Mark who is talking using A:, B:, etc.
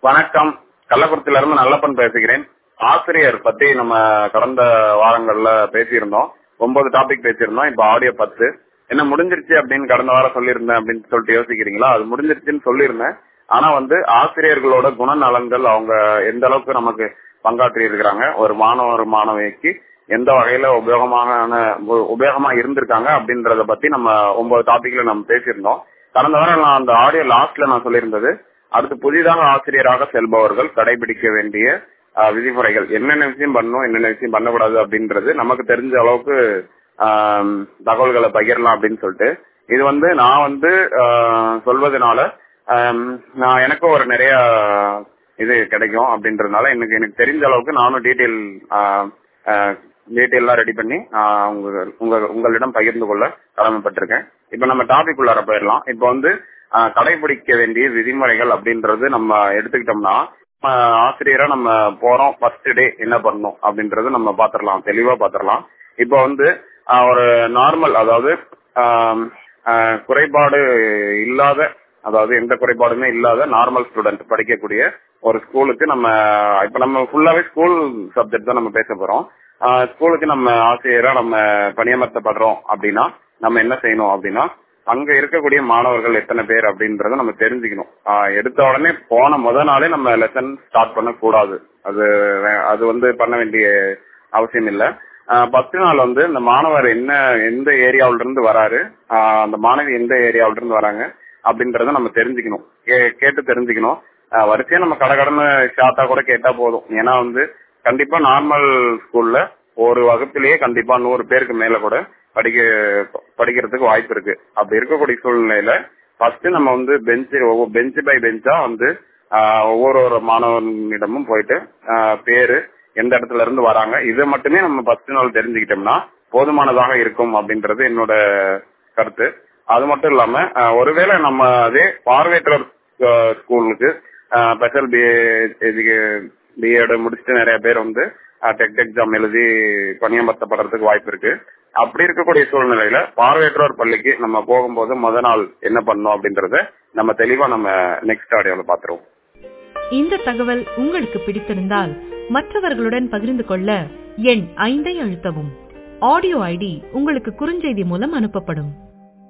A: வணக்கம். கள்ளக்குறிச்சியில இருந்து நல்லப்பன் பேசுகிறேன். ஆசிரியர் பத்தி நம்ம கடந்த வாரங்கள்ல பேசியிருந்தோம். 9 டாபிக் பேசியிருந்தோம். இப்ப ஆடியோ 10 என்ன முடிஞ்சிருச்சு அப்படின்னு கடந்த வாரம் சொல்லியிருந்தேன் அப்படின்னு சொல்லிட்டு யோசிக்கிறீங்களா? அது முடிஞ்சிருச்சுன்னு சொல்லியிருந்தேன். ஆனா ஆசிரியர்களோட குணநலன்கள் அவங்க எந்த அளவுக்கு நமக்கு பங்காற்றி இருக்கிறாங்க, ஒரு மாணவிக்கு எந்த வகையில உபயோகமா இருந்திருக்காங்க அப்படின்றத பத்தி நம்ம 9 டாபிக்ல நம்ம பேசியிருந்தோம். கடந்த வாரம் நான் அந்த ஆடியோ லாஸ்ட்ல நான் சொல்லியிருந்தது, அடுத்து புதிதாக ஆசிரியராக செல்பவர்கள் கடைபிடிக்க வேண்டிய விதிமுறைகள், என்னென்ன விஷயம் பண்ணணும் என்னென்ன விஷயம் பண்ணக்கூடாது அப்படின்றது நமக்கு தெரிஞ்ச அளவுக்கு தகவல்களை பகிரலாம் அப்படின்னு சொல்லிட்டு இது நான் சொல்வதனால நான் எனக்கும் ஒரு நிறைய இது கிடைக்கும் அப்படின்றதுனால எனக்கு தெரிஞ்ச அளவுக்கு நானும் டீட்டெயிலாம் ரெடி பண்ணி உங்களிடம் பகிர்ந்து கொள்ள கடமைப்பட்டிருக்கேன். இப்ப நம்ம டாபிக் உள்ளார போயிடலாம். இப்ப கடைபிடிக்க வேண்டிய விதிமுறைகள் அப்படின்றது நம்ம எடுத்துக்கிட்டோம்னா, ஆசிரியரா நம்ம போறோம், ஃபர்ஸ்ட் டே என்ன பண்ணணும் அப்படின்றது நம்ம பாத்திரலாம், தெளிவா பாத்திரலாம். இப்ப ஒரு நார்மல், அதாவது குறைபாடு இல்லாத, அதாவது எந்த குறைபாடுமே இல்லாத நார்மல் ஸ்டூடெண்ட் படிக்கக்கூடிய ஒரு ஸ்கூலுக்கு இப்ப நம்ம ஃபுல்லாவே ஸ்கூல் சப்ஜெக்ட் தான் நம்ம பேச போறோம். ஸ்கூலுக்கு நம்ம ஆசிரியரா நம்ம பணியமர்த்தப்படுறோம் அப்படின்னா நம்ம என்ன செய்யணும் அப்படின்னா, அங்க இருக்கக்கூடிய மாணவர்கள் எத்தனை பேர் அப்படின்றத நம்ம தெரிஞ்சுக்கணும். எடுத்த உடனே போன முதல் நாளே நம்ம லெசன் ஸ்டார்ட் பண்ண கூடாது. அது பண்ண வேண்டிய அவசியம் இல்ல. 10 நாள் இந்த மாணவர் எந்த ஏரியாவில இருந்து வராரு, அந்த மாணவி எந்த ஏரியாவில இருந்து வராங்க அப்படின்றத நம்ம தெரிஞ்சுக்கணும், கேட்டு தெரிஞ்சுக்கணும். வரிசையா நம்ம கடகடன்னு ஷார்ட்டா கூட கேட்டா போதும். ஏன்னா கண்டிப்பா நார்மல் ஸ்கூல்ல ஒரு வகுப்பிலேயே கண்டிப்பா 100 பேருக்கு மேல கூட படிக்கிறதுக்கு வாய்ப்பு இருக்கு. அப்படி இருக்கக்கூடிய சூழ்நிலையில ஃபர்ஸ்ட் நம்ம பெஞ்ச் பை பெஞ்சா ஒவ்வொரு மாணவனிடமும் போயிட்டு பேரு, எந்த இடத்துல இருந்து வராங்க, இதை மட்டுமே நம்ம ஃபர்ஸ்ட் நாள் தெரிஞ்சுக்கிட்டோம்னா போதுமானதாக இருக்கும் அப்படின்றது என்னோட கருத்து. அது மட்டும் இல்லாம ஒருவேளை நம்ம அதே பார்வையற்றோர் ஸ்கூலுக்கு ஸ்பெஷல் பிஎட் முடிச்சுட்டு நிறைய பேர் டெட் எக்ஸாம் எழுதி பணியமர்த்தப்படுறதுக்கு வாய்ப்பு இருக்கு. அப்படி இருக்கக்கூடிய சூழ்நிலையில பார்வையற்றோர் பள்ளிக்கு நம்ம போகும்போது முதல் நாள் என்ன பண்ணணும் அப்படின்றத நம்ம தெளிவா நெக்ஸ்ட் ஆடியோல பாத்துருவோம்.
B: இந்த தகவல் உங்களுக்கு பிடித்திருந்தால் மற்றவர்களுடன் பகிர்ந்து கொள்ள எண் 5 அழுத்தவும். ஆடியோ ஐடி உங்களுக்கு குறுஞ்செய்தி மூலம் அனுப்பப்படும்.